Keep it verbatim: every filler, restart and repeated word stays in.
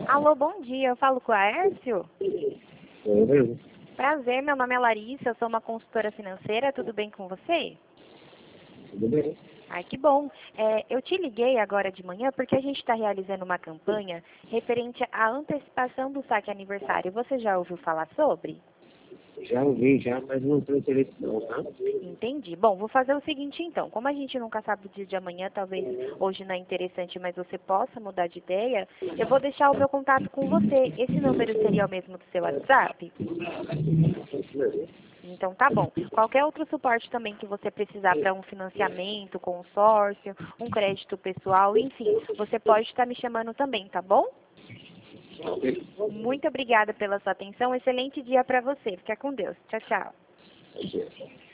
Alô, bom dia. Eu falo com o Aércio? É mesmo? Prazer, meu nome é Larissa, eu sou uma consultora financeira. Tudo bem com você? Tudo bem? Ai, que bom. É, eu te liguei agora de manhã porque a gente está realizando uma campanha referente à antecipação do saque aniversário. Você já ouviu falar sobre? Já ouvi, já, mas não tenho interesse não, tá? Entendi. Bom, vou fazer o seguinte então. Como a gente nunca sabe o dia de amanhã, talvez hoje não é interessante, mas você possa mudar de ideia, eu vou deixar o meu contato com você. Esse número seria o mesmo do seu WhatsApp? Então tá bom. Qualquer outro suporte também que você precisar para um financiamento, consórcio, um crédito pessoal, enfim, você pode estar me chamando também, tá bom? Muito obrigada pela sua atenção. Excelente dia para você. Fica com Deus. Tchau, tchau. Ok.